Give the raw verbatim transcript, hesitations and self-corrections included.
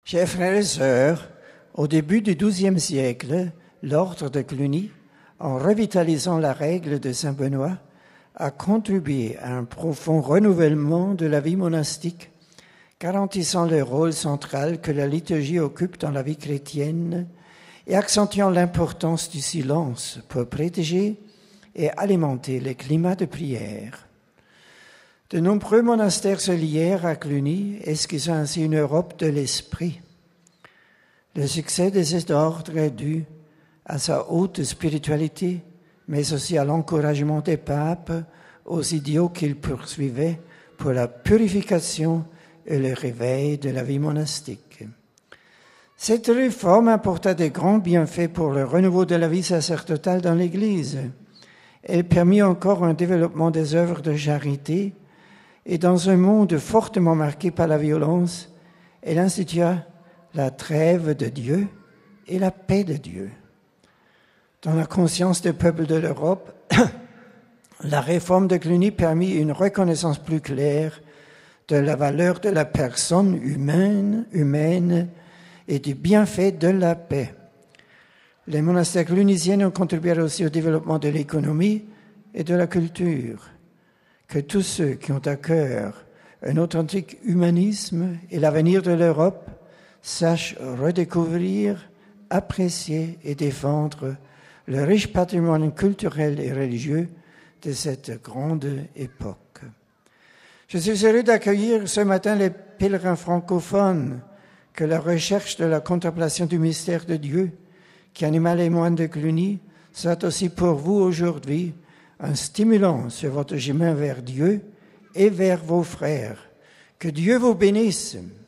Chers frères et sœurs, au début du douzième siècle, l'ordre de Cluny, en revitalisant la règle de saint Benoît, a contribué à un profond renouvellement de la vie monastique, garantissant le rôle central que la liturgie occupe dans la vie chrétienne et accentuant l'importance du silence pour protéger et alimenter le climat de prière. De nombreux monastères se lièrent à Cluny, esquissant ainsi une Europe de l'esprit. Le succès de cet ordre est dû à sa haute spiritualité, mais aussi à l'encouragement des papes aux idéaux qu'ils poursuivaient pour la purification et le réveil de la vie monastique. Cette réforme apporta de grands bienfaits pour le renouveau de la vie sacerdotale dans l'Église. Elle permit encore un développement des œuvres de charité et dans un monde fortement marqué par la violence, elle institua la trêve de Dieu et la paix de Dieu. Dans la conscience des peuples de l'Europe, la réforme de Cluny permit une reconnaissance plus claire de la valeur de la personne humaine, humaine et du bienfait de la paix. Les monastères clunisiens ont contribué aussi au développement de l'économie et de la culture. Que tous ceux qui ont à cœur un authentique humanisme et l'avenir de l'Europe sachent redécouvrir, apprécier et défendre le riche patrimoine culturel et religieux de cette grande époque. Je suis heureux d'accueillir ce matin les pèlerins francophones, que la recherche de la contemplation du mystère de Dieu qui anima les moines de Cluny soit aussi pour vous aujourd'hui un stimulant sur votre chemin vers Dieu et vers vos frères. Que Dieu vous bénisse.